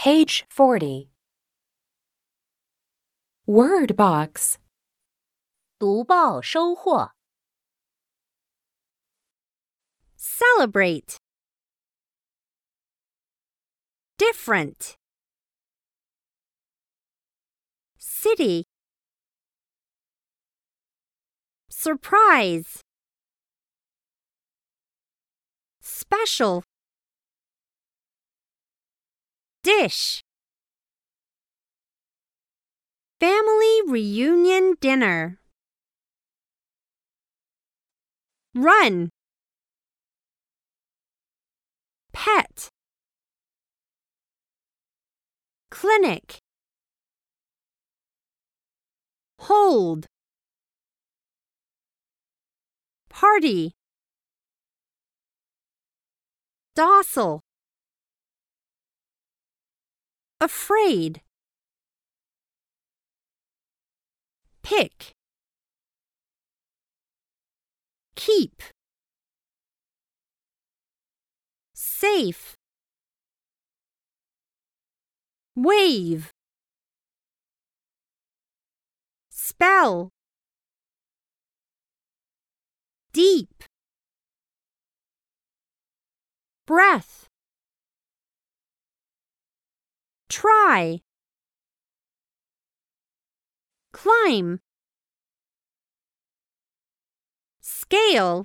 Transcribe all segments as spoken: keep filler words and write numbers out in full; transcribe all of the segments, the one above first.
Page forty. Word box. 读报收获 Celebrate. Different. City. Surprise. Special. Dish. Family reunion dinner. Run. Pet. Clinic. Hold. Party. Docile. Afraid. Pick. Keep. Safe. Wave. Spell. Deep. Breath. Try. Climb. Scale.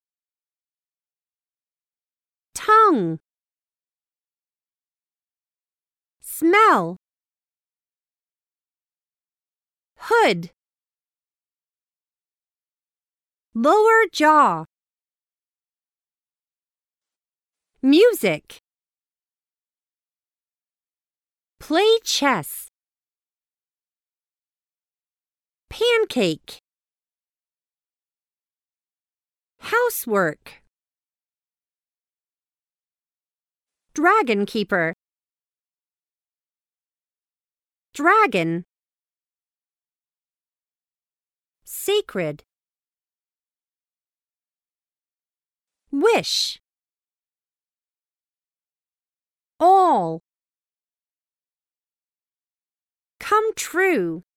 Tongue. Smell. Hood. Lower jaw. Music. Play chess. Pancake. Housework. Dragon keeper. Dragon. Sacred. Wish. All. Come true.